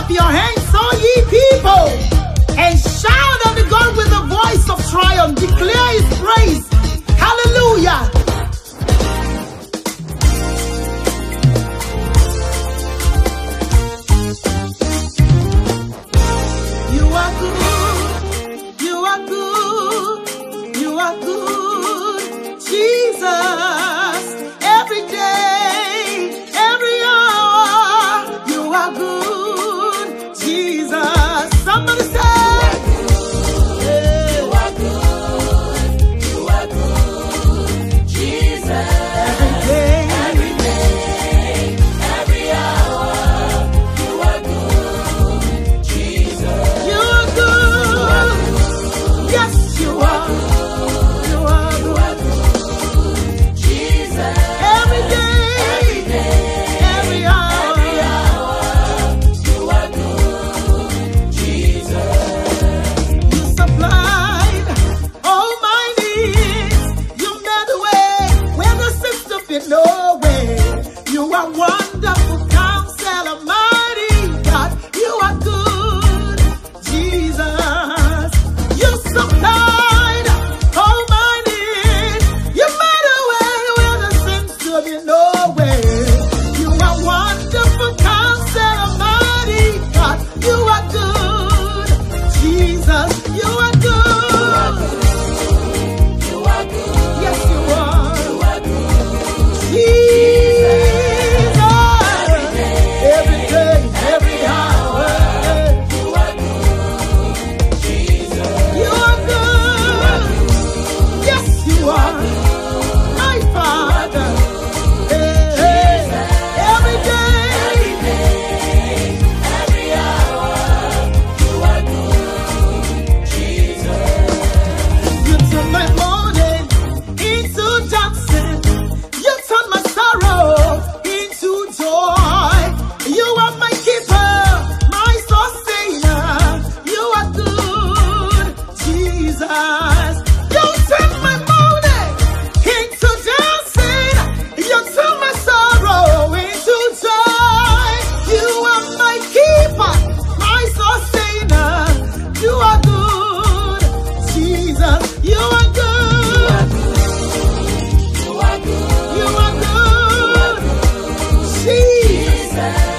your hands, all ye people, and shout unto God with a voice of triumph. Declare his praise. Hallelujah. You are good. You are good. You are good. Jesus. Every day, every hour. You are good. Jesus. Somebody say. No way. You are wonderful, Counselor, mighty God. You are good, Jesus. You supplied all my needs. You made a way where there seems to be no way. You are wonderful, Counselor, mighty God. You are good, Jesus. You are good. You are good. Yes, you are. Jesus.